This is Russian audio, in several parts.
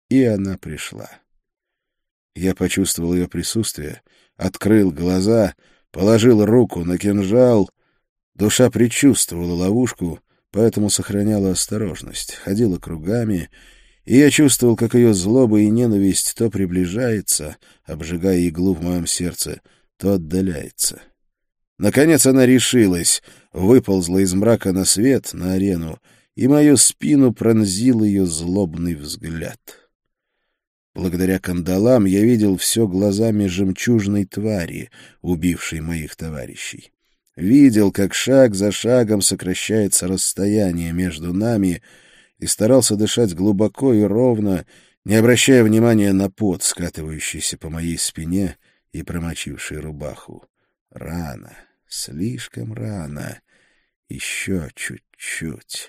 И она пришла. Я почувствовал ее присутствие, открыл глаза, положил руку на кинжал. Душа предчувствовала ловушку, поэтому сохраняла осторожность, ходила кругами, и я чувствовал, как ее злоба и ненависть то приближается, обжигая иглу в моем сердце, то отдаляется. Наконец она решилась, выползла из мрака на свет, на арену, и мою спину пронзил ее злобный взгляд. Благодаря кандалам я видел все глазами жемчужной твари, убившей моих товарищей. Видел, как шаг за шагом сокращается расстояние между нами, и старался дышать глубоко и ровно, не обращая внимания на пот, скатывающийся по моей спине и промочивший рубаху. Рано, слишком рано, еще чуть-чуть,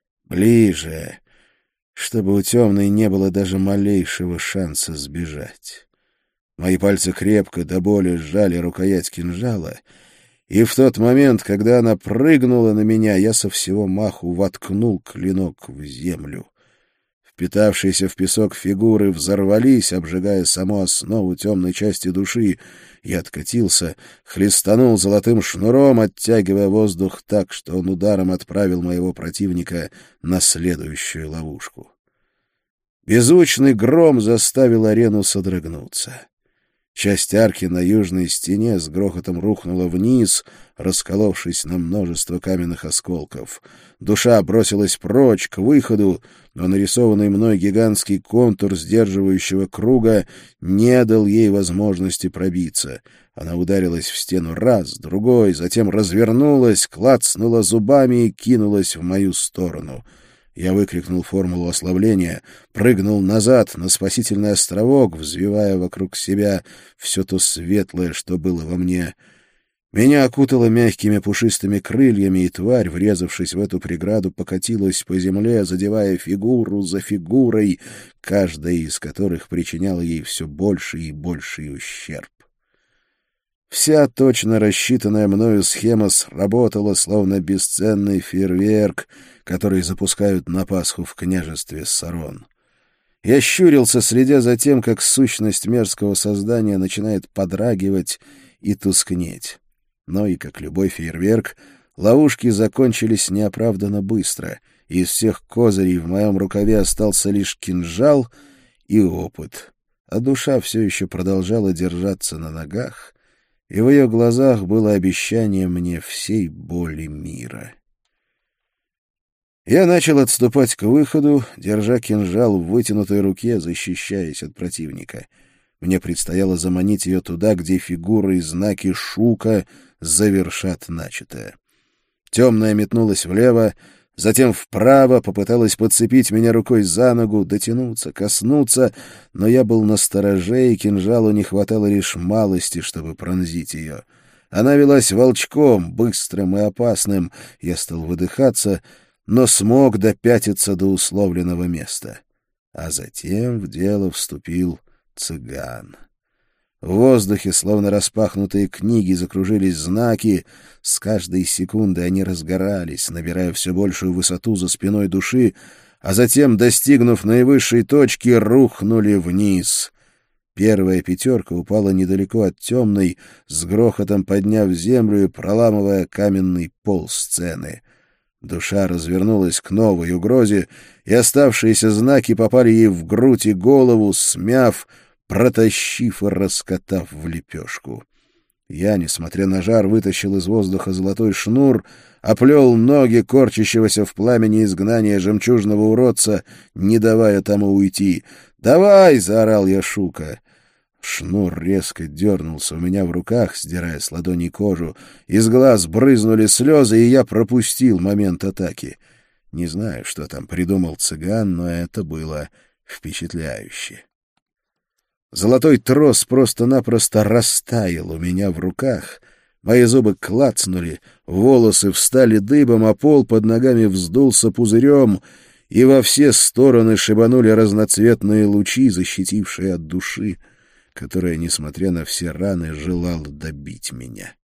ближе, чтобы у темной не было даже малейшего шанса сбежать. Мои пальцы крепко до боли сжали рукоять кинжала, и в тот момент, когда она прыгнула на меня, я со всего маху воткнул клинок в землю. Впитавшиеся в песок фигуры взорвались, обжигая саму основу темной части души. Я откатился, хлестанул золотым шнуром, оттягивая воздух так, что он ударом отправил моего противника на следующую ловушку. Беззвучный гром заставил арену содрогнуться. Часть арки на южной стене с грохотом рухнула вниз, расколовшись на множество каменных осколков. Душа бросилась прочь, к выходу, но нарисованный мной гигантский контур сдерживающего круга не дал ей возможности пробиться. Она ударилась в стену раз, другой, затем развернулась, клацнула зубами и кинулась в мою сторону. Я выкрикнул формулу ослабления, прыгнул назад на спасительный островок, взвивая вокруг себя все то светлое, что было во мне. Меня окутало мягкими пушистыми крыльями, и тварь, врезавшись в эту преграду, покатилась по земле, задевая фигуру за фигурой, каждая из которых причиняла ей все больший и больший ущерб. Вся точно рассчитанная мною схема сработала, словно бесценный фейерверк, который запускают на Пасху в княжестве Сарон. Я щурился, следя за тем, как сущность мерзкого создания начинает подрагивать и тускнеть. Но и, как любой фейерверк, ловушки закончились неоправданно быстро, и из всех козырей в моем рукаве остался лишь кинжал и опыт, а душа все еще продолжала держаться на ногах, и в ее глазах было обещание мне всей боли мира. Я начал отступать к выходу, держа кинжал в вытянутой руке, защищаясь от противника. Мне предстояло заманить ее туда, где фигуры и знаки Шука завершат начатое. Темная метнулась влево, затем вправо, попыталась подцепить меня рукой за ногу, дотянуться, коснуться, но я был настороже, и кинжалу не хватало лишь малости, чтобы пронзить ее. Она велась волчком, быстрым и опасным. Я стал выдыхаться, но смог допятиться до условленного места. А затем в дело вступил цыган. В воздухе, словно распахнутые книги, закружились знаки. С каждой секунды они разгорались, набирая все большую высоту за спиной души, а затем, достигнув наивысшей точки, рухнули вниз. Первая пятерка упала недалеко от темной, с грохотом подняв землю и проламывая каменный пол сцены. Душа развернулась к новой угрозе, и оставшиеся знаки попали ей в грудь и голову, смяв, протащив и раскатав в лепешку. Я, несмотря на жар, вытащил из воздуха золотой шнур, оплел ноги корчащегося в пламени изгнания жемчужного уродца, не давая тому уйти. «Давай!» — заорал я Шука. Шнур резко дернулся у меня в руках, сдирая с ладоней кожу. Из глаз брызнули слезы, и я пропустил момент атаки. Не знаю, что там придумал цыган, но это было впечатляюще. Золотой трос просто-напросто растаял у меня в руках. Мои зубы клацнули, волосы встали дыбом, а пол под ногами вздулся пузырем, и во все стороны шибанули разноцветные лучи, защитившие от души, которая, несмотря на все раны, желала добить меня.